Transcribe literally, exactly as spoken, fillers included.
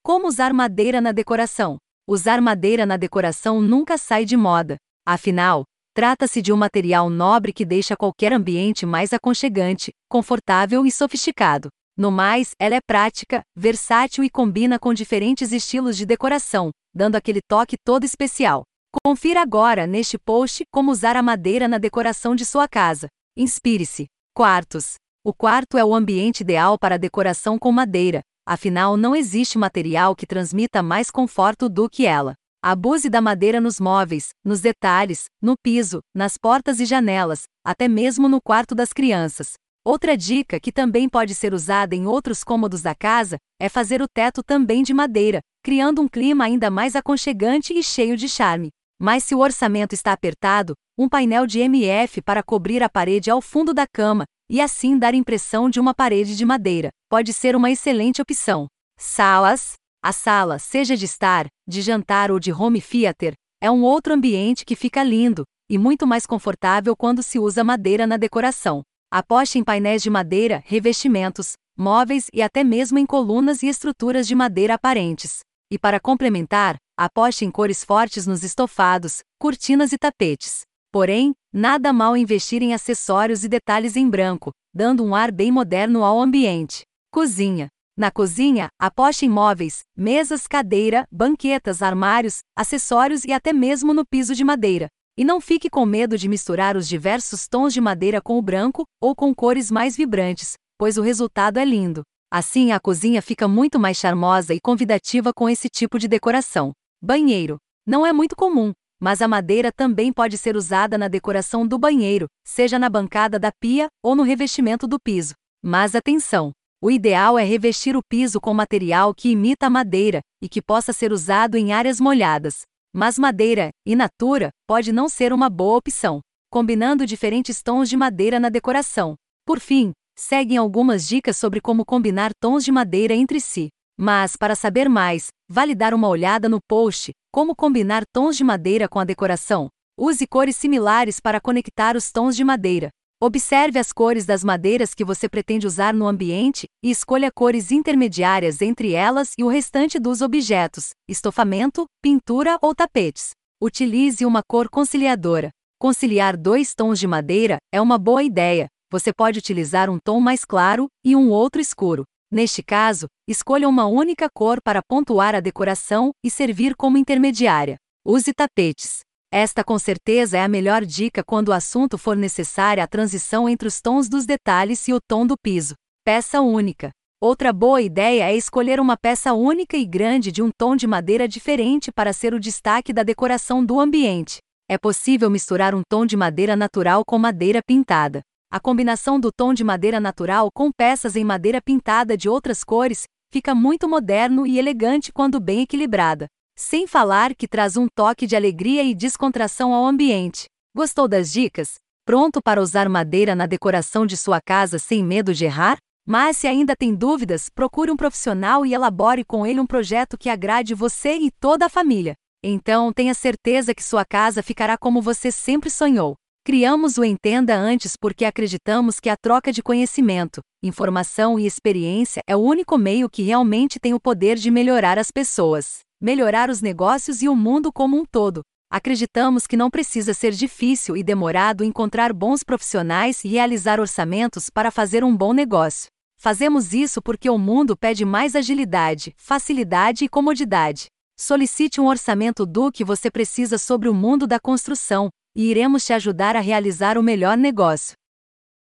Como usar madeira na decoração? Usar madeira na decoração nunca sai de moda. Afinal, trata-se de um material nobre que deixa qualquer ambiente mais aconchegante, confortável e sofisticado. No mais, ela é prática, versátil e combina com diferentes estilos de decoração, dando aquele toque todo especial. Confira agora neste post como usar a madeira na decoração de sua casa. Inspire-se. Quartos. O quarto é o ambiente ideal para a decoração com madeira, afinal não existe material que transmita mais conforto do que ela. Abuse da madeira nos móveis, nos detalhes, no piso, nas portas e janelas, até mesmo no quarto das crianças. Outra dica que também pode ser usada em outros cômodos da casa é fazer o teto também de madeira, criando um clima ainda mais aconchegante e cheio de charme. Mas se o orçamento está apertado, um painel de M D F para cobrir a parede ao fundo da cama, e assim dar impressão de uma parede de madeira, pode ser uma excelente opção. Salas. A sala, seja de estar, de jantar ou de home theater, é um outro ambiente que fica lindo, e muito mais confortável quando se usa madeira na decoração. Aposte em painéis de madeira, revestimentos, móveis e até mesmo em colunas e estruturas de madeira aparentes. E para complementar, aposte em cores fortes nos estofados, cortinas e tapetes. Porém, nada mal investir em acessórios e detalhes em branco, dando um ar bem moderno ao ambiente. Cozinha. Na cozinha, aposte em móveis, mesas, cadeira, banquetas, armários, acessórios e até mesmo no piso de madeira. E não fique com medo de misturar os diversos tons de madeira com o branco ou com cores mais vibrantes, pois o resultado é lindo. Assim a cozinha fica muito mais charmosa e convidativa com esse tipo de decoração. Banheiro. Não é muito comum, mas a madeira também pode ser usada na decoração do banheiro, seja na bancada da pia ou no revestimento do piso. Mas atenção! O ideal é revestir o piso com material que imita a madeira e que possa ser usado em áreas molhadas. Mas madeira, in natura, pode não ser uma boa opção, combinando diferentes tons de madeira na decoração. Por fim, seguem algumas dicas sobre como combinar tons de madeira entre si. Mas, para saber mais, vale dar uma olhada no post Como combinar tons de madeira com a decoração. Use cores similares para conectar os tons de madeira. Observe as cores das madeiras que você pretende usar no ambiente e escolha cores intermediárias entre elas e o restante dos objetos, estofamento, pintura ou tapetes. Utilize uma cor conciliadora. Conciliar dois tons de madeira é uma boa ideia. Você pode utilizar um tom mais claro e um outro escuro. Neste caso, escolha uma única cor para pontuar a decoração e servir como intermediária. Use tapetes. Esta com certeza é a melhor dica quando o assunto for necessária a transição entre os tons dos detalhes e o tom do piso. Peça única. Outra boa ideia é escolher uma peça única e grande de um tom de madeira diferente para ser o destaque da decoração do ambiente. É possível misturar um tom de madeira natural com madeira pintada. A combinação do tom de madeira natural com peças em madeira pintada de outras cores fica muito moderno e elegante quando bem equilibrada. Sem falar que traz um toque de alegria e descontração ao ambiente. Gostou das dicas? Pronto para usar madeira na decoração de sua casa sem medo de errar? Mas se ainda tem dúvidas, procure um profissional e elabore com ele um projeto que agrade você e toda a família. Então tenha certeza que sua casa ficará como você sempre sonhou. Criamos o Entenda Antes porque acreditamos que a troca de conhecimento, informação e experiência é o único meio que realmente tem o poder de melhorar as pessoas, melhorar os negócios e o mundo como um todo. Acreditamos que não precisa ser difícil e demorado encontrar bons profissionais e realizar orçamentos para fazer um bom negócio. Fazemos isso porque o mundo pede mais agilidade, facilidade e comodidade. Solicite um orçamento do que você precisa sobre o mundo da construção, e iremos te ajudar a realizar o melhor negócio.